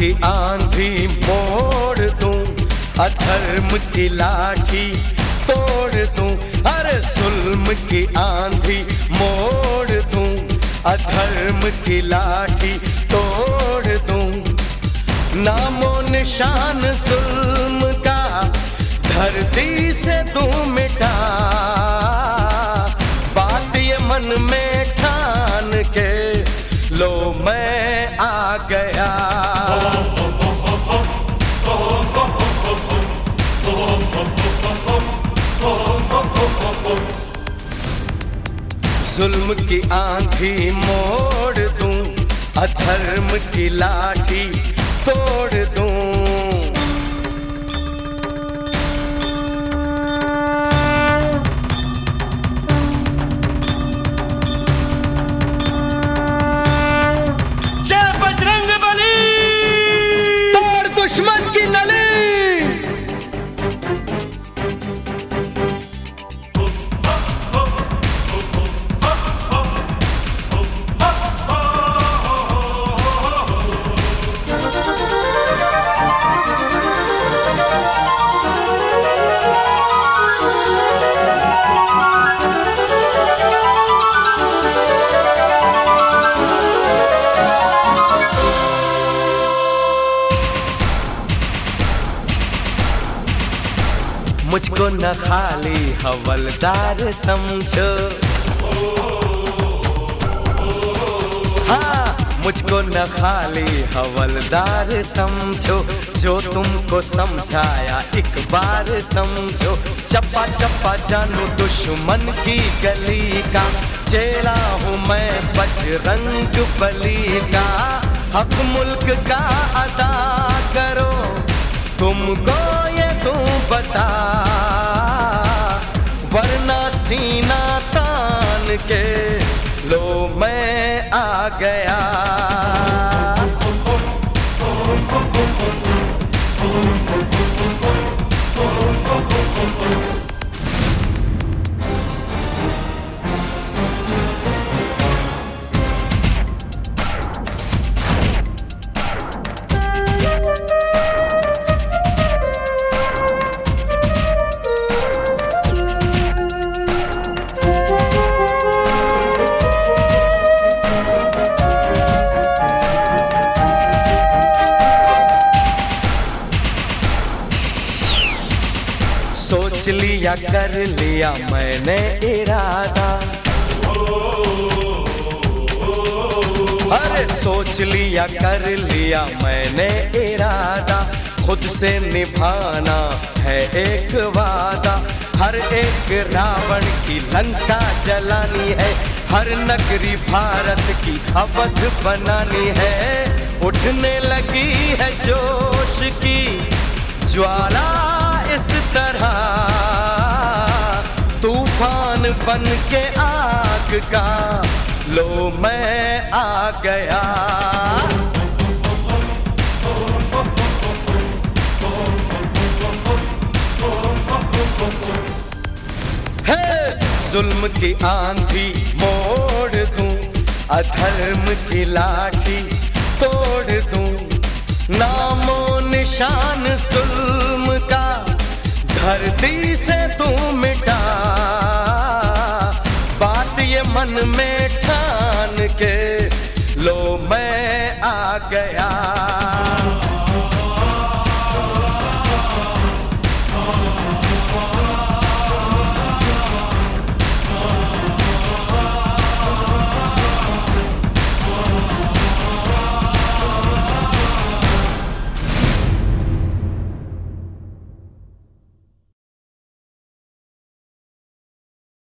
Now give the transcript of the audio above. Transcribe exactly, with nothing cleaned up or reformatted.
की आंधी मोड़ दूं, अधर्म की लाठी तोड़ दूं। अरे जुल्म की आंधी मोड़ दूं, अधर्म की लाठी तोड़ दूं। नामो निशान जुल्म का धरती से दूं मिटा, बात ये मन में ठान के लो मैं आ गया। जुल्म की आंधी मोड़ दूं, अधर्म की लाठी तोड़ दूं। दुश्मन की नली। मुझको न खाली हवलदार समझो, हाँ मुझको न खाली हवलदार समझो। जो तुमको समझाया एक बार समझो। चप्पा चप्पा जानू दुश्मन की गली का, चेला हूँ मैं बजरंग बली का। हक मुल्क का अदा करो, तुमको ये तू बता, वरना सीना तान के लो मैं आ गया। सोच लिया कर लिया मैंने इरादा, अरे सोच लिया कर लिया मैंने इरादा। खुद से निभाना है एक वादा, हर एक रावण की लंका जलानी है, हर नगरी भारत की अवध बनानी है। उठने लगी है जोश की ज्वाला इस तरह, तूफान बन के आग का लो मैं आ गया। हे जुल्म की आंधी मोड़ दूं, अधर्म की लाठी तोड़ दूं। नामो निशान जुल्म का धरती से तू मिटा, बात ये मन में ठान के लो मैं आ गया।